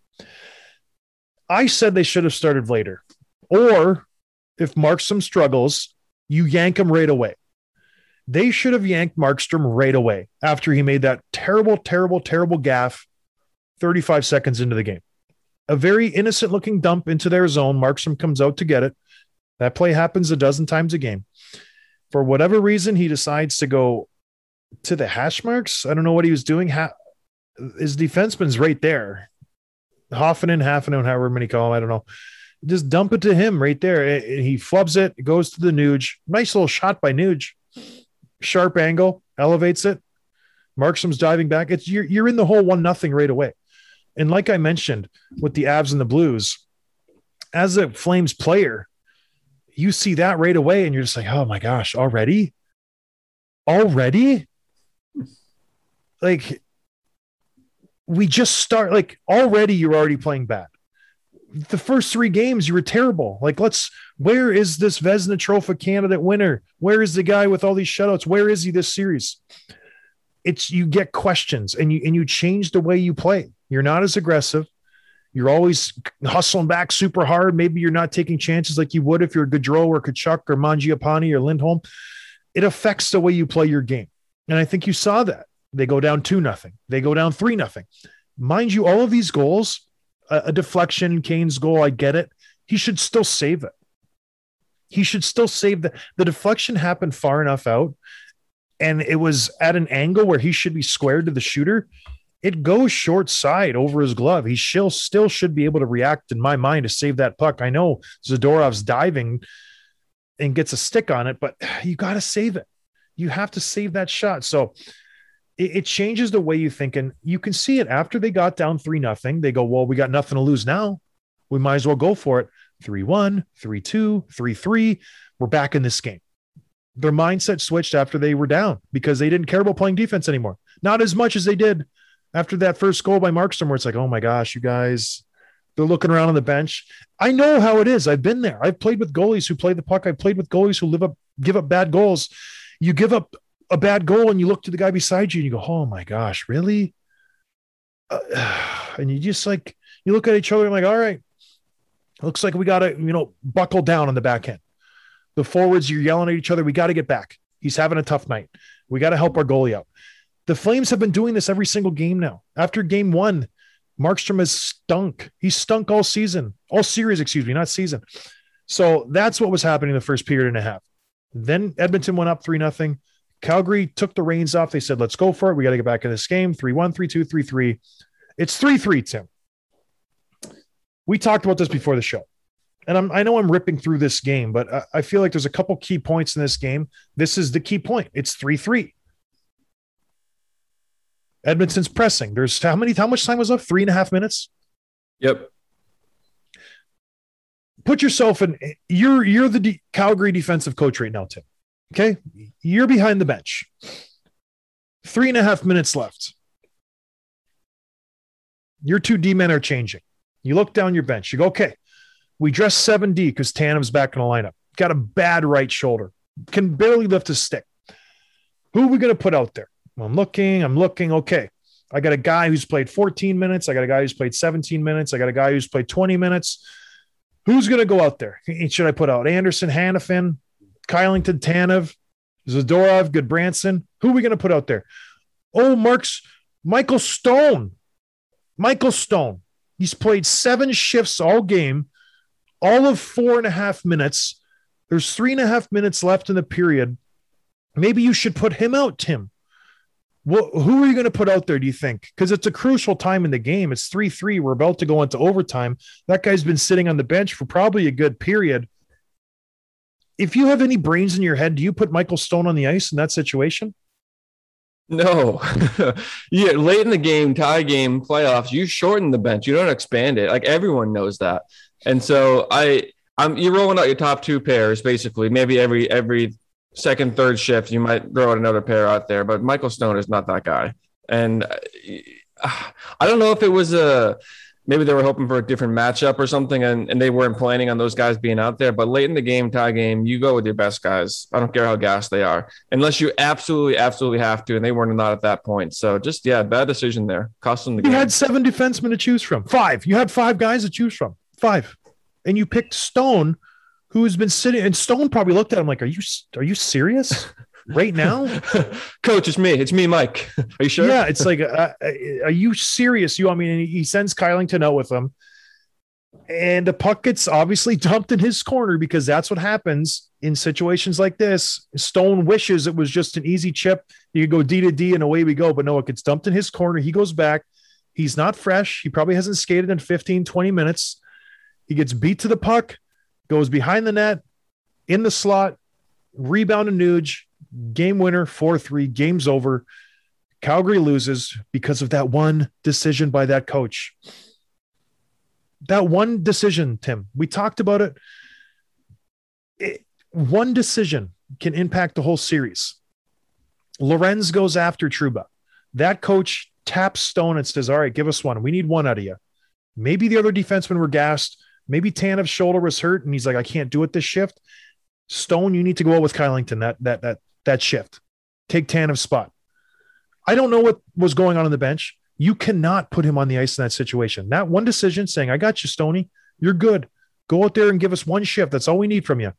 I said they should have started later, or if Markstrom struggles, you yank him right away. They should have yanked Markstrom right away after he made that terrible, terrible, terrible gaffe thirty-five seconds into the game. A very innocent-looking dump into their zone. Markstrom comes out to get it. That play happens a dozen times a game. For whatever reason, he decides to go to the hash marks. I don't know what he was doing. Ha- His defenseman's right there. Hoffinen, Haffinen, however many call him, I don't know. Just dump it to him right there. He flubs it, it goes to the Nuge. Nice little shot by Nuge. Sharp angle, elevates it. Markstrom's diving back. It's you're you're in the hole one nothing right away. And like I mentioned with the Avs and the Blues, as a Flames player, you see that right away and you're just like, oh my gosh, already? Already? Like, we just start, like, already you're already playing bad. The first three games, you were terrible. Like, let's, where is this Vezina Trophy candidate winner? Where is the guy with all these shutouts? Where is he this series? It's, you get questions and you, and you change the way you play. You're not as aggressive. You're always hustling back super hard. Maybe you're not taking chances like you would if you're Gaudreau or Kachuk or Mangiapane or Lindholm. It affects the way you play your game. And I think you saw that. They go down two nothing. They go down three nothing. Mind you, all of these goals, a, a deflection, Kane's goal, I get it. He should still save it. He should still save the, the deflection happened far enough out. And it was at an angle where he should be squared to the shooter. It goes short side over his glove. He still, still should be able to react, in my mind, to save that puck. I know Zadorov's diving and gets a stick on it, but you got to save it. You have to save that shot. So it, it changes the way you think. And you can see it after they got down three nothing. They go, well, we got nothing to lose now. We might as well go for it. three one, three two, three three. We're back in this game. Their mindset switched after they were down because they didn't care about playing defense anymore. Not as much as they did after that first goal by Markstrom, where it's like, oh my gosh, you guys, they're looking around on the bench. I know how it is. I've been there. I've played with goalies who play the puck. I've played with goalies who live up, give up bad goals. You give up a bad goal and you look to the guy beside you and you go, oh my gosh, really? Uh, and you just like, you look at each other and like, all right, looks like we got to, you know, buckle down on the back end. The forwards, you're yelling at each other. We got to get back. He's having a tough night. We got to help our goalie out. The Flames have been doing this every single game now. After game one, Markstrom has stunk. He stunk all season, all series, excuse me, not season. So that's what was happening in the first period and a half. Then Edmonton went up three nothing. Calgary took the reins off. They said, let's go for it. We got to get back in this game. three one, three two, three three. It's three three, Tim. We talked about this before the show. And I'm, I know I'm ripping through this game, but I, I feel like there's a couple key points in this game. This is the key point. It's three three. Edmonton's pressing. There's how many, how much time was left? Three and a half minutes. Yep. Put yourself in, you're, you're the D, Calgary defensive coach right now, Tim. Okay. You're behind the bench. Three and a half minutes left. Your two D men are changing. You look down your bench. You go, okay, we dress seven D because Tanem's back in the lineup. Got a bad right shoulder. Can barely lift his stick. Who are we going to put out there? Well, I'm looking. I'm looking. Okay. I got a guy who's played fourteen minutes. I got a guy who's played seventeen minutes. I got a guy who's played twenty minutes. Who's going to go out there? Should I put out Anderson, Hanifin, Kylington, Tanev, Zadorov, Goodbranson? Who are we going to put out there? Oh, Mark's Michael Stone. Michael Stone. He's played seven shifts all game, all of four and a half minutes. There's three and a half minutes left in the period. Maybe you should put him out, Tim. Well, who are you going to put out there, do you think? Because it's a crucial time in the game. It's three three. We're about to go into overtime. That guy's been sitting on the bench for probably a good period. If you have any brains in your head, do you put Michael Stone on the ice in that situation? No. Yeah, late in the game, tie game, playoffs, you shorten the bench. You don't expand it. Like, everyone knows that. And so I, I'm you're rolling out your top two pairs, basically. Maybe every every second, third shift, you might throw out another pair out there. But Michael Stone is not that guy. And uh, I don't know if it was a maybe they were hoping for a different matchup or something, and, and they weren't planning on those guys being out there. But late in the game, tie game, you go with your best guys. I don't care how gassed they are, unless you absolutely, absolutely have to, and they weren't not at that point. So just, yeah, bad decision there. Cost them the game. You had seven defensemen to choose from. Five. You had five guys to choose from. Five. And you picked Stone, who has been sitting, and Stone probably looked at him like, are you, are you serious? Right now? Coach, it's me. It's me, Mike. Are you sure? Yeah, it's like, uh, are you serious? You, I mean, he sends Kylington out with him, and the puck gets obviously dumped in his corner because that's what happens in situations like this. Stone wishes it was just an easy chip. You could go D to D and away we go, but no, it gets dumped in his corner. He goes back. He He's not fresh. He probably hasn't skated in fifteen, twenty minutes. He gets beat to the puck, goes behind the net, in the slot, rebound to Nuge, game winner, four three, game's over. Calgary loses because of that one decision by that coach. That one decision, Tim, we talked about it. it one decision can impact the whole series. Lorenz goes after Trouba. That coach taps Stone and says, all right, give us one. We need one out of you. Maybe the other defensemen were gassed. Maybe Tanev's shoulder was hurt, and he's like, I can't do it this shift. Stone, you need to go out with Kylington that that that that shift. Take Tanev's spot. I don't know what was going on on the bench. You cannot put him on the ice in that situation. That one decision saying, I got you, Stoney. You're good. Go out there and give us one shift. That's all we need from you.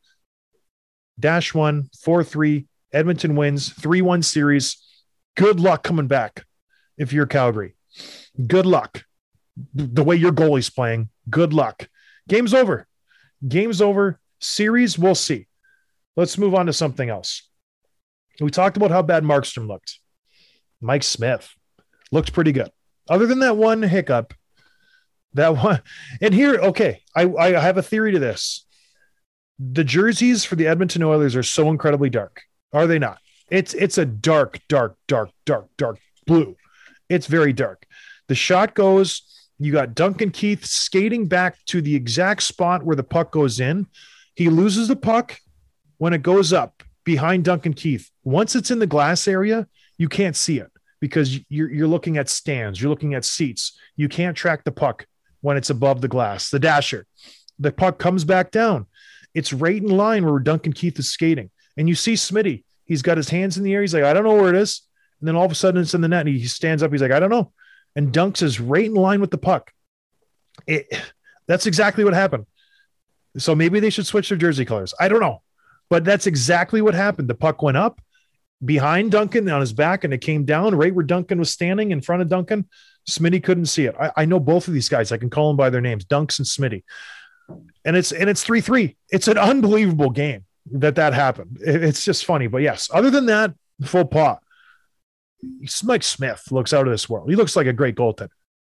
Dash one, four three. Edmonton wins, three one series. Good luck coming back if you're Calgary. Good luck. The way your goalie's playing, good luck. Game's over. Game's over. Series, we'll see. Let's move on to something else. We talked about how bad Markstrom looked. Mike Smith looked pretty good. Other than that one hiccup, that one. And here, okay, I, I have a theory to this. The jerseys for the Edmonton Oilers are so incredibly dark. Are they not? It's it's a dark, dark, dark, dark, dark blue. It's very dark. The shot goes, you got Duncan Keith skating back to the exact spot where the puck goes in. He loses the puck when it goes up behind Duncan Keith. Once it's in the glass area, you can't see it because you're, you're looking at stands. You're looking at seats. You can't track the puck when it's above the glass, the dasher. The puck comes back down. It's right in line where Duncan Keith is skating. And you see Smitty. He's got his hands in the air. He's like, I don't know where it is. And then all of a sudden it's in the net. And he stands up. He's like, I don't know. And dunks is right in line with the puck. It, that's exactly what happened. So maybe they should switch their jersey colors. I don't know. But that's exactly what happened. The puck went up behind Duncan on his back, and it came down right where Duncan was standing in front of Duncan. Smitty couldn't see it. I, I know both of these guys. I can call them by their names, Dunks and Smitty. And it's and it's three three. It's an unbelievable game that that happened. It, it's just funny. But yes, other than that, full pot. Mike Smith looks out of this world. He looks like a great goaltender.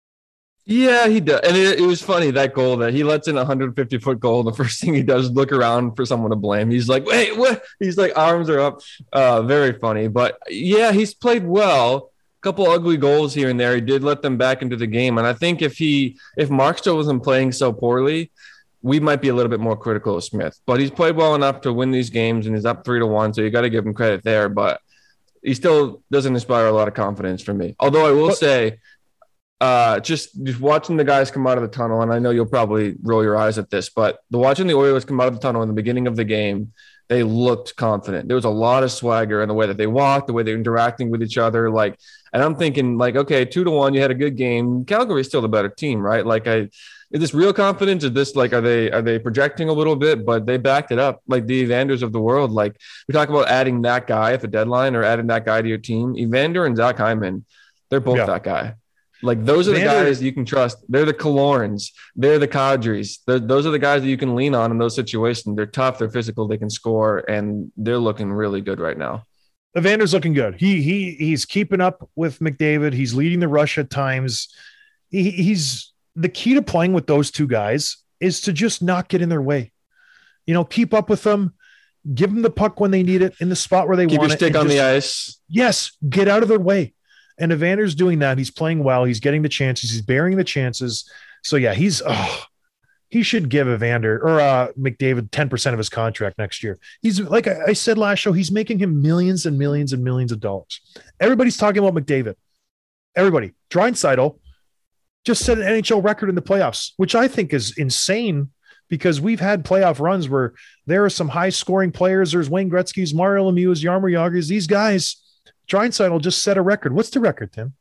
Yeah, he does. And it, it was funny, that goal that he lets in a one hundred fifty foot goal. The first thing he does is look around for someone to blame. He's like, wait, what? He's like, arms are up. Uh, very funny. But yeah, he's played well. A couple ugly goals here and there. He did let them back into the game. And I think if he, if Markstrom wasn't playing so poorly, we might be a little bit more critical of Smith. But he's played well enough to win these games, and he's up three to one. So you got to give him credit there. But he still doesn't inspire a lot of confidence from me. Although I will but- say, Uh, just, just watching the guys come out of the tunnel, and I know you'll probably roll your eyes at this, but the watching the Oilers come out of the tunnel in the beginning of the game, they looked confident. There was a lot of swagger in the way that they walked, the way they're interacting with each other. Like, and I'm thinking, like, okay, two to one, you had a good game. Calgary's still the better team, right? Like, I is this real confidence? Is this like, are they are they projecting a little bit? But they backed it up, like the Evanders of the world. Like, we talk about adding that guy at the deadline or adding that guy to your team. Evander and Zach Hyman, they're both yeah. that guy. Like, those are the Vander, guys you can trust. They're the Kalorns. They're the Kadris. They're, those are the guys that you can lean on in those situations. They're tough. They're physical. They can score, and they're looking really good right now. Evander's looking good. He he he's keeping up with McDavid. He's leading the rush at times. He, he's the key to playing with those two guys is to just not get in their way. You know, keep up with them. Give them the puck when they need it in the spot where they keep want your it. Stick on just, the ice. Yes, get out of their way. And Evander's doing that. He's playing well. He's getting the chances. He's bearing the chances. So, yeah, he's oh, he should give Evander or uh, McDavid ten percent of his contract next year. He's like I said last show, he's making him millions and millions and millions of dollars. Everybody's talking about McDavid. Everybody. Draisaitl just set an N H L record in the playoffs, which I think is insane because we've had playoff runs where there are some high-scoring players. There's Wayne Gretzky's, Mario Lemieux, Jaromir Jagr's. These guys – Draisaitl just set a record. What's the record, Tim?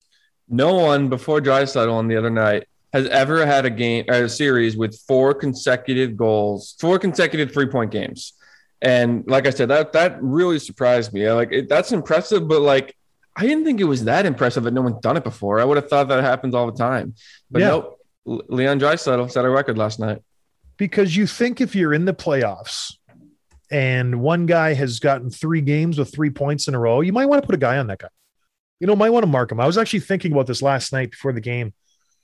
No one before Draisaitl on the other night has ever had a game or a series with four consecutive goals, four consecutive three-point games. And like I said, that that really surprised me. Like it, that's impressive, but like I didn't think it was that impressive that no one's done it before. I would have thought that happens all the time. But yeah. nope, Leon Draisaitl set a record last night. Because you think if you're in the playoffs and one guy has gotten three games with three points in a row, you might want to put a guy on that guy. You know, might want to mark him. I was actually thinking about this last night before the game.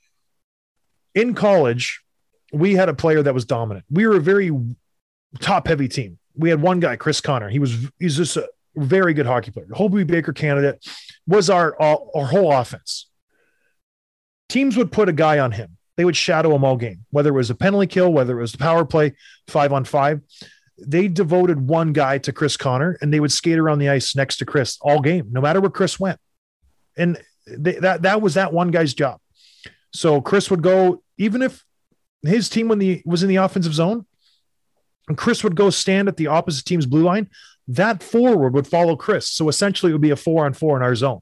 In college, we had a player that was dominant. We were a very top-heavy team. We had one guy, Chris Connor. He was he's just a very good hockey player. Hobey Baker candidate was our, our our whole offense. Teams would put a guy on him. They would shadow him all game, whether it was a penalty kill, whether it was the power play, five on five. They devoted one guy to Chris Connor, and they would skate around the ice next to Chris all game, no matter where Chris went. And they, that that was that one guy's job. So Chris would go, even if his team when the was in the offensive zone, and Chris would go stand at the opposite team's blue line, that forward would follow Chris. So essentially it would be a four on four in our zone.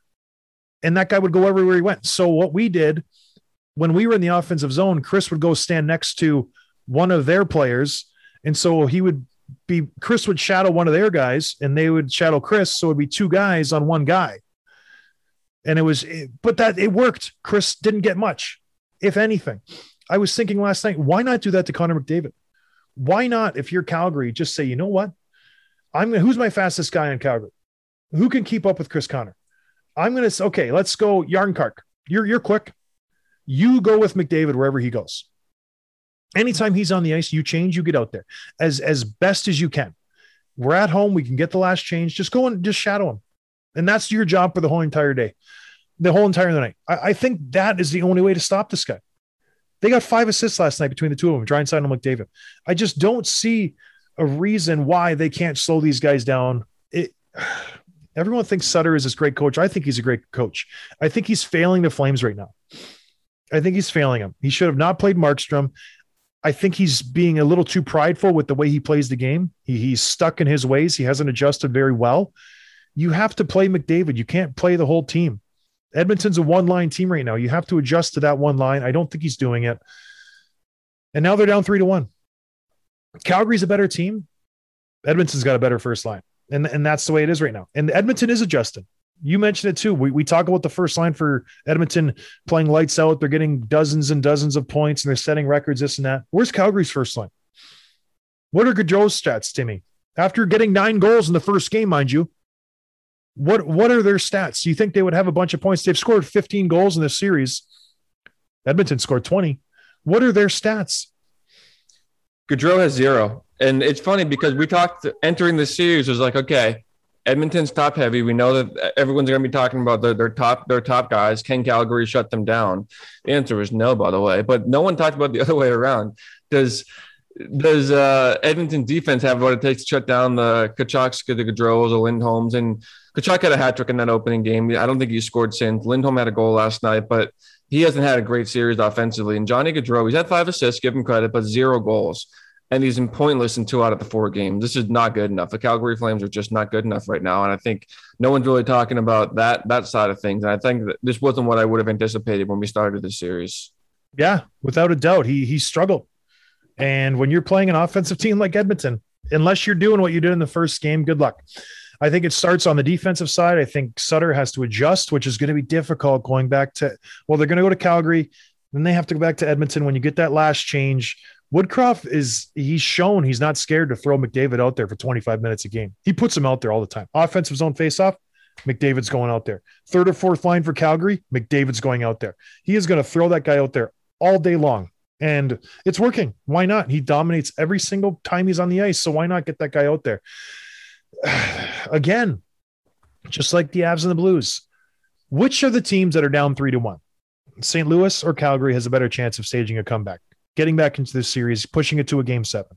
And that guy would go everywhere he went. So what we did when we were in the offensive zone, Chris would go stand next to one of their players. And so he would be, Chris would shadow one of their guys and they would shadow Chris. So it'd be two guys on one guy. And it was, but that it worked. Chris didn't get much, if anything. I was thinking last night, why not do that to Connor McDavid? Why not, if you're Calgary, just say, you know what? I'm gonna, who's my fastest guy in Calgary? Who can keep up with Chris Connor? I'm going to say, okay, let's go Yarnkark. You're, you're quick. You go with McDavid wherever he goes. Anytime he's on the ice, you change, you get out there as, as best as you can. We're at home. We can get the last change. Just go and just shadow him. And that's your job for the whole entire day, the whole entire night. I, I think that is the only way to stop this guy. They got five assists last night between the two of them, Draisaitl and McDavid. I just don't see a reason why they can't slow these guys down. It, everyone thinks Sutter is this great coach. I think he's a great coach. I think he's failing the Flames right now. I think he's failing them. He should have not played Markstrom. I think he's being a little too prideful with the way he plays the game. He, he's stuck in his ways. He hasn't adjusted very well. You have to play McDavid. You can't play the whole team. Edmonton's a one-line team right now. You have to adjust to that one line. I don't think he's doing it. And now they're down three to one. Calgary's a better team. Edmonton's got a better first line. And, and that's the way it is right now. And Edmonton is adjusting. You mentioned it too. We we talk about the first line for Edmonton playing lights out. They're getting dozens and dozens of points and they're setting records, this and that. Where's Calgary's first line? What are Gaudreau's stats, Timmy? After getting nine goals in the first game, mind you, what, what are their stats? Do you think they would have a bunch of points? They've scored fifteen goals in this series. Edmonton scored twenty. What are their stats? Gaudreau has zero. And it's funny because we talked entering the series, it was like, okay, Edmonton's top heavy. We know that everyone's going to be talking about their, their top their top guys. Can Calgary shut them down? The answer is no, by the way. But no one talked about the other way around. Does does uh, Edmonton defense have what it takes to shut down the Kachucks, the Gaudreaus, the Lindholms? And Kachuk had a hat trick in that opening game. I don't think he scored since. Lindholm had a goal last night, but he hasn't had a great series offensively. And Johnny Gaudreau, he's had five assists, give him credit, but zero goals. And he's in pointless in two out of the four games. This is not good enough. The Calgary Flames are just not good enough right now. And I think no one's really talking about that that side of things. And I think that this wasn't what I would have anticipated when we started the series. Yeah, without a doubt. He he struggled. And when you're playing an offensive team like Edmonton, unless you're doing what you did in the first game, good luck. I think it starts on the defensive side. I think Sutter has to adjust, which is going to be difficult going back to, well, they're going to go to Calgary. Then they have to go back to Edmonton. When you get that last change, Woodcroft is, he's shown he's not scared to throw McDavid out there for twenty-five minutes a game. He puts him out there all the time. Offensive zone faceoff, McDavid's going out there. Third or fourth line for Calgary, McDavid's going out there. He is going to throw that guy out there all day long. And it's working. Why not? He dominates every single time he's on the ice. So why not get that guy out there? Again, just like the Avs and the Blues. Which are the teams that are down three to one? Saint Louis or Calgary has a better chance of staging a comeback, getting back into this series, pushing it to a game seven?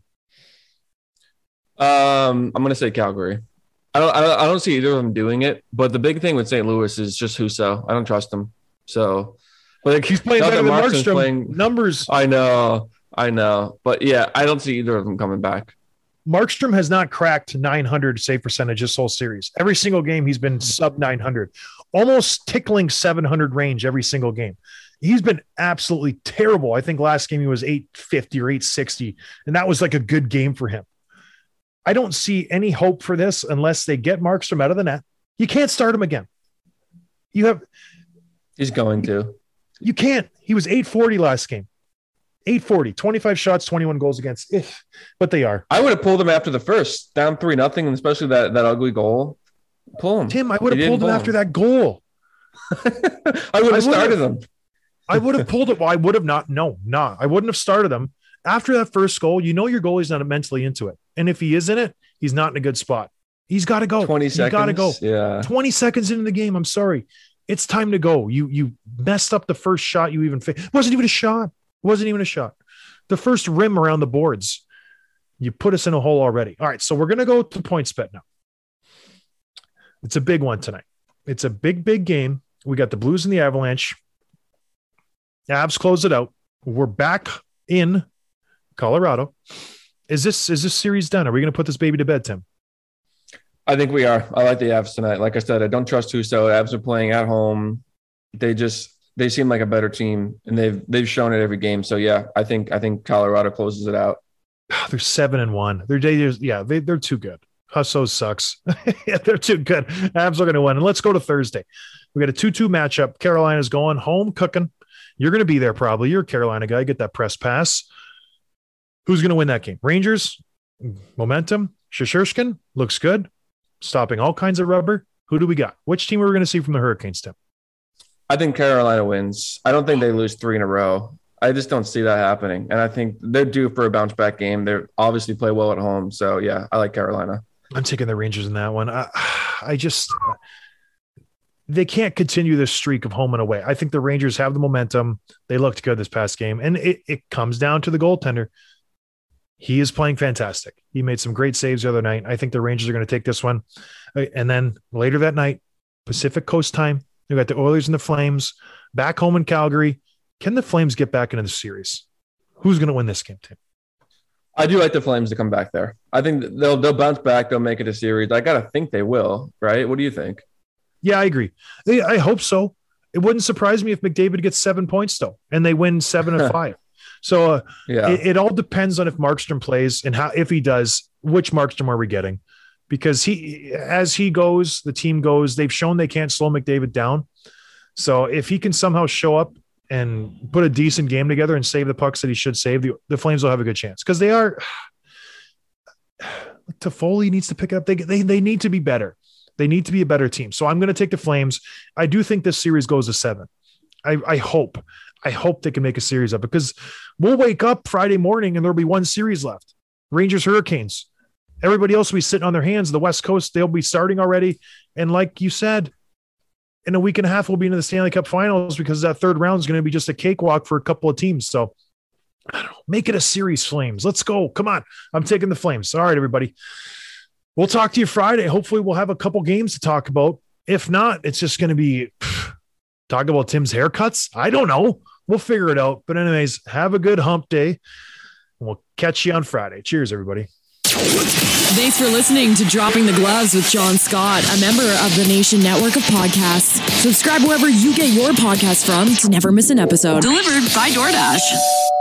Um, I'm going to say Calgary. I don't, I don't, I don't see either of them doing it. But the big thing with Saint Louis is just Husso. I don't trust him. So, but like, he's playing better than Markstrom. Playing, Numbers. I know, I know, but yeah, I don't see either of them coming back. Markstrom has not cracked nine hundred save percentage this whole series. Every single game, he's been sub nine hundred, almost tickling seven hundred range every single game. He's been absolutely terrible. I think last game he was eight fifty or eight sixty, and that was like a good game for him. I don't see any hope for this unless they get Markstrom out of the net. You can't start him again. You have. He's going to. You can't. He was eight forty last game. eight forty, twenty-five shots, twenty-one goals against. If, but they are. I would have pulled him after the first, down three nothing, and especially that that ugly goal. Pull him, Tim. I would have pulled him after him. that goal. I would I have started would've- them. I would have pulled it. Well, I would have not. No, nah. I wouldn't have started him. After that first goal, you know your goalie's not mentally into it. And if he is in it, he's not in a good spot. He's got to go. twenty You seconds. got to go. Yeah. twenty seconds into the game. I'm sorry. It's time to go. You you messed up the first shot you even faced. It wasn't even a shot. It wasn't even a shot. The first rim around the boards. You put us in a hole already. All right. So we're going to go to points bet now. It's a big one tonight. It's a big, big game. We got the Blues and the Avalanche. Avs close it out. We're back in Colorado. Is this is this series done? Are we going to put this baby to bed, Tim? I think we are. I like the Avs tonight. Like I said, I don't trust Husso. Avs are playing at home. They just they seem like a better team, and they've they've shown it every game. So yeah, I think I think Colorado closes it out. They're seven and one. They're yeah, they they're too good. Husso sucks. Yeah, they're too good. Avs are going to win. And let's go to Thursday. We got a two two matchup. Carolina's going home cooking. You're going to be there probably. You're a Carolina guy. Get that press pass. Who's going to win that game? Rangers, momentum. Shesterkin looks good, stopping all kinds of rubber. Who do we got? Which team are we going to see from the Hurricanes, Tim? I think Carolina wins. I don't think they lose three in a row. I just don't see that happening. And I think they're due for a bounce back game. They obviously play well at home. So yeah, I like Carolina. I'm taking the Rangers in that one. I, I just they can't continue this streak of home and away. I think the Rangers have the momentum. They looked good this past game, and it, it comes down to the goaltender. He is playing fantastic. He made some great saves the other night. I think the Rangers are going to take this one. And then later that night, Pacific Coast time, we got the Oilers and the Flames back home in Calgary. Can the Flames get back into the series? Who's going to win this game, Tim? I do like the Flames to come back there. I think they'll they'll bounce back. They'll make it a series. I gotta think they will, right? What do you think? Yeah, I agree. I hope so. It wouldn't surprise me if McDavid gets seven points though, and they win seven and five. So uh, yeah, it, it all depends on if Markstrom plays and how. If he does, which Markstrom are we getting? Because he, as he goes, the team goes. They've shown they can't slow McDavid down. So if he can somehow show up and put a decent game together and save the pucks that he should save, the, the Flames will have a good chance because they are. Toffoli needs to pick it up. They, they they need to be better. They need to be a better team. So I'm going to take the Flames. I do think this series goes to seven. I, I hope. I hope they can make a series of it because we'll wake up Friday morning and there'll be one series left. Rangers, Hurricanes. Everybody else will be sitting on their hands. The West Coast, they'll be starting already. And like you said, in a week and a half, we'll be into the Stanley Cup Finals because that third round is going to be just a cakewalk for a couple of teams. So I don't know. Make it a series, Flames. Let's go. Come on. I'm taking the Flames. All right, everybody. We'll talk to you Friday. Hopefully we'll have a couple games to talk about. If not, it's just going to be pff, talk about Tim's haircuts. I don't know. We'll figure it out. But anyways, have a good hump day. We'll catch you on Friday. Cheers, everybody. Thanks for listening to Dropping the Gloves with John Scott, a member of the Nation Network of Podcasts. Subscribe wherever you get your podcasts from to never miss an episode. Delivered by DoorDash.